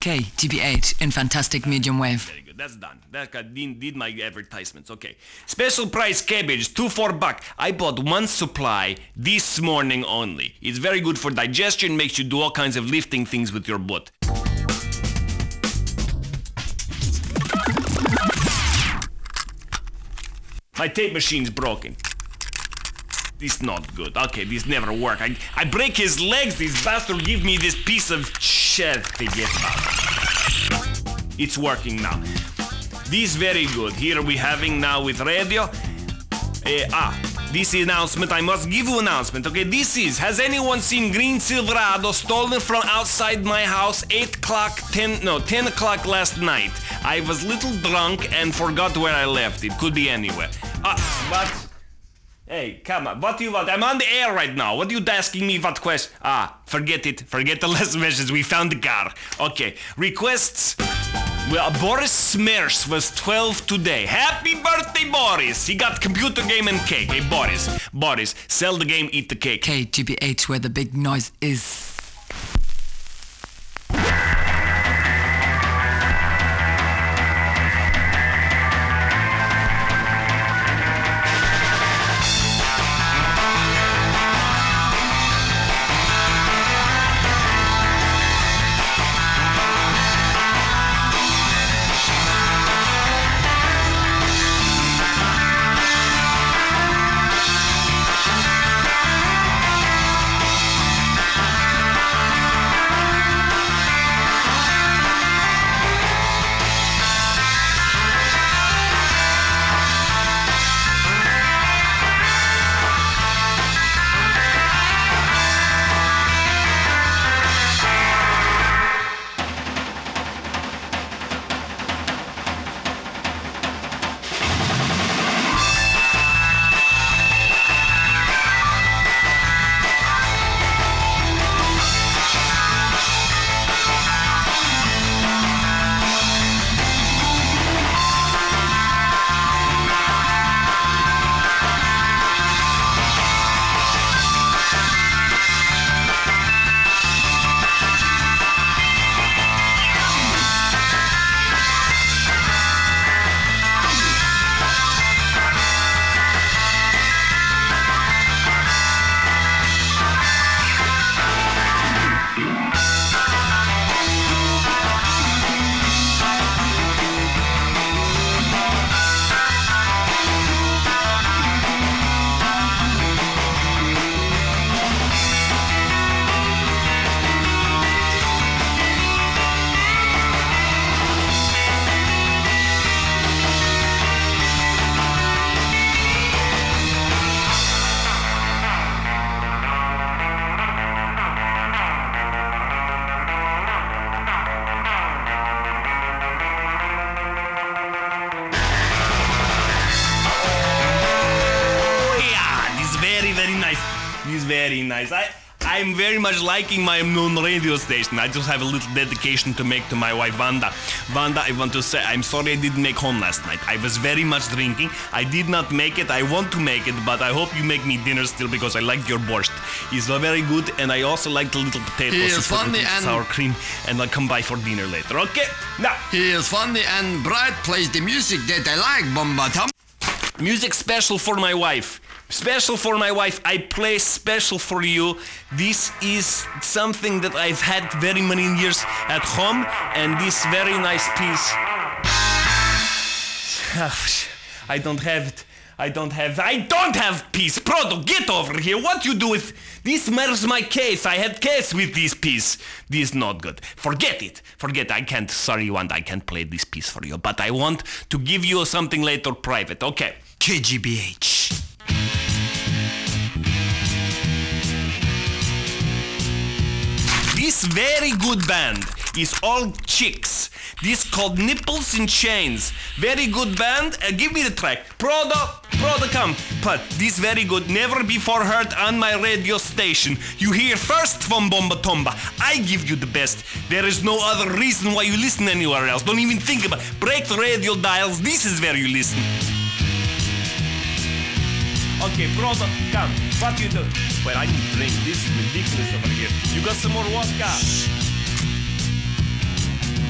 KGB8 in fantastic medium wave. Very good. That's done. That guy did my advertisements. Okay. Special price cabbage, 2 for $1. I bought one supply this morning only. It's very good for digestion, makes you do all kinds of lifting things with your butt. My tape machine's broken. This not good. Okay, this never work. I break his legs, this bastard give me this piece of shit. Forget about it. It's working now. This very good. Here we having now with radio. This announcement, I must give you announcement. Okay, has anyone seen green Silverado stolen from outside my house 10 o'clock last night? I was little drunk and forgot where I left it. Could be anywhere. But... Hey, come on, what do you want? I'm on the air right now. What are you asking me what question? Forget it. Forget the last message. We found the car. Okay, requests. Well, Boris Smers was 12 today. Happy birthday, Boris! He got computer game and cake. Hey, Boris, sell the game, eat the cake. KGB8 where the big noise is. He's very nice. I'm very much liking my known radio station. I just have a little dedication to make to my wife Vanda. Vanda, I want to say I'm sorry I didn't make home last night. I was very much drinking. I did not make it. I want to make it, but I hope you make me dinner still because I like your borscht. It's very good, and I also like the little potatoes. He is funny and sour cream, and I'll come by for dinner later. Okay? Now. He is funny and bright. Plays the music that I like, Bomba Tom. Music special for my wife. Special for my wife. I play special for you. This is something that I've had very many years at home, and this very nice piece. I don't have it. I don't have peace. Proto, get over here. What you do with this matters my case. I had case with this piece. This is not good. Forget it. I can't. Sorry, I can't play this piece for you. But I want to give you something later private. Okay. KGBH. This very good band is all chicks. This called Nipples in Chains. Very good band. Give me the track. Prodo, come. But this very good. Never before heard on my radio station. You hear first from Bomba Tomba. I give you the best. There is no other reason why you listen anywhere else. Don't even think about it. Break the radio dials. This is where you listen. Okay, Prodo, come. What you do? Wait, I need to drink. This is ridiculous over here. You got some more vodka?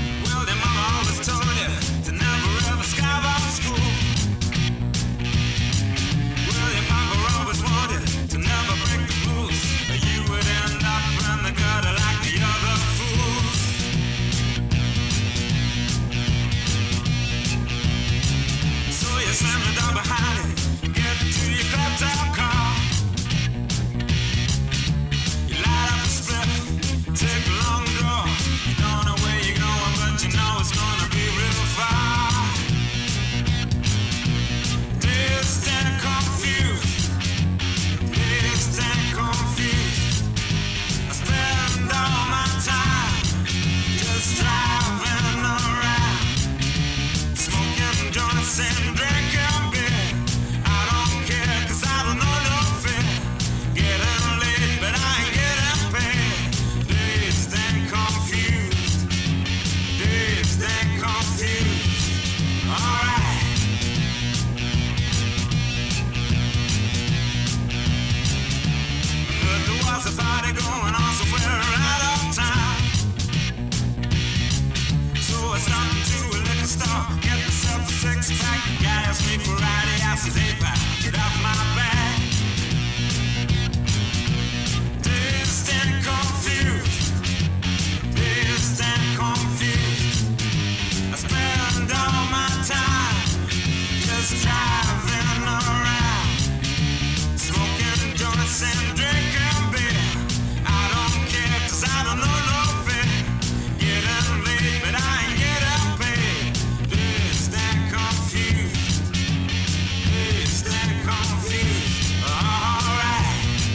stopped to a liquor store, get myself a six-pack. The guy asked me for Friday, I says, hey, pal, get off my back. Dazed and confused, dazed and confused. I spend all my time just driving around, smoking joints and drinking beer. I don't care 'cause I don't know no fear. Getting late but I ain't getting paid. Dazed and confused, dazed and confused. Alright.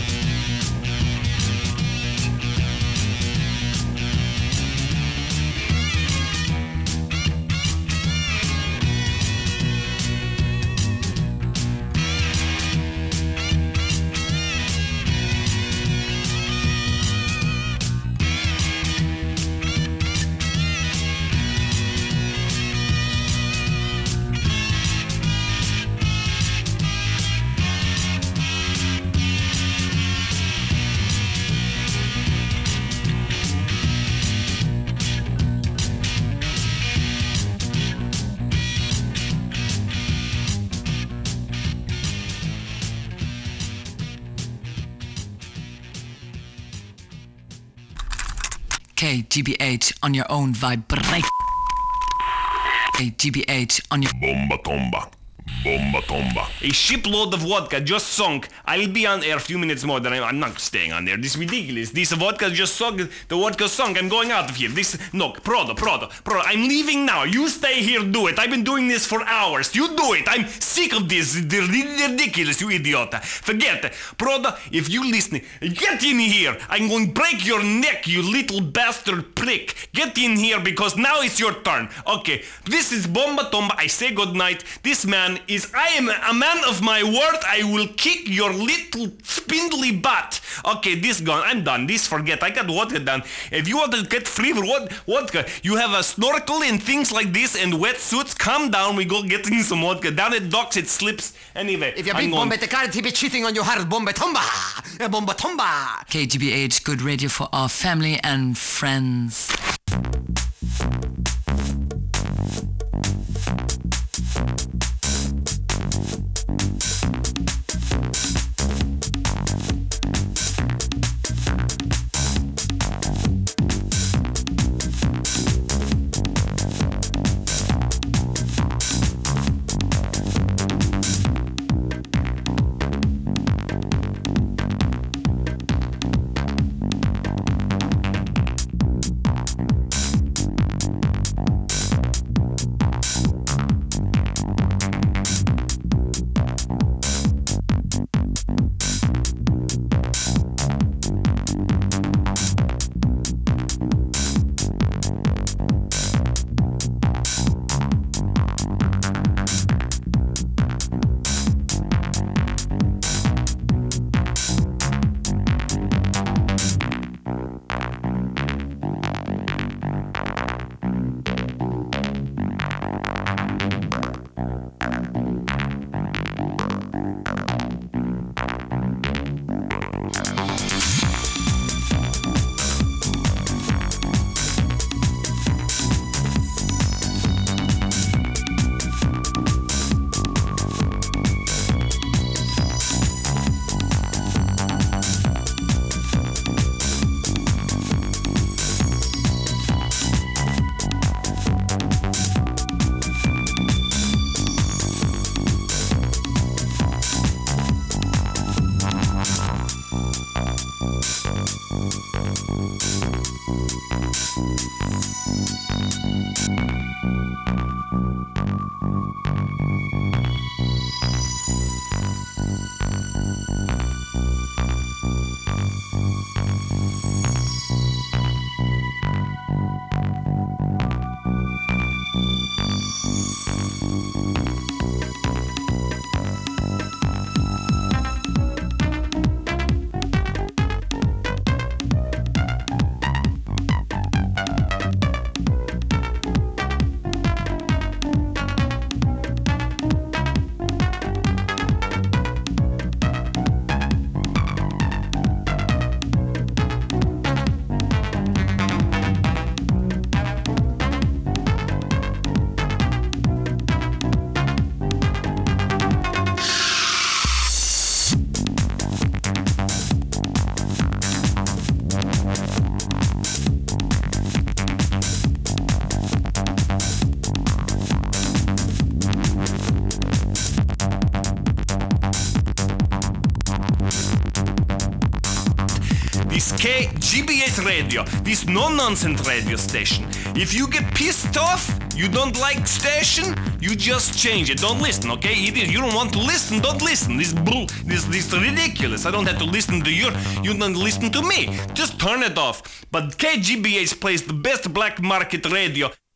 KGBH on your own vibrate. KGBH on your Bomba tomba. Bomba tomba. A shipload of vodka just sunk. I'll be on air a few minutes more. Then I'm not staying on there. This is ridiculous. This vodka just sunk. The vodka sunk. I'm going out of here. This no, Prodo. I'm leaving now. You stay here. Do it. I've been doing this for hours. You do it. I'm sick of this. They're ridiculous. You idiota. Forget it. Prodo, if you listen, get in here. I'm going to break your neck, you little bastard prick. Get in here because now it's your turn. Okay. This is Bomba Tomba. I say goodnight. This man is, I am a man of my word. I will kick your little spindly butt. Okay, this gone. I'm done. This forget. I got vodka done. If you want to get free for vodka, you have a snorkel and things like this and wetsuits. Calm down. We go getting some vodka. Down at docks it slips. Anyway, If you I'm beat going. Bomba Tekard, he be cheating on your heart. Bomba tomba. Bomba tomba. KGBH, good radio for our family and friends. radio, this no-nonsense radio station. If you get pissed off, you don't like station, you just change it. Don't listen, okay? You don't want to listen, don't listen. This ridiculous. I don't have to listen to you don't listen to me. Just turn it off. But KGBH plays the best black market radio.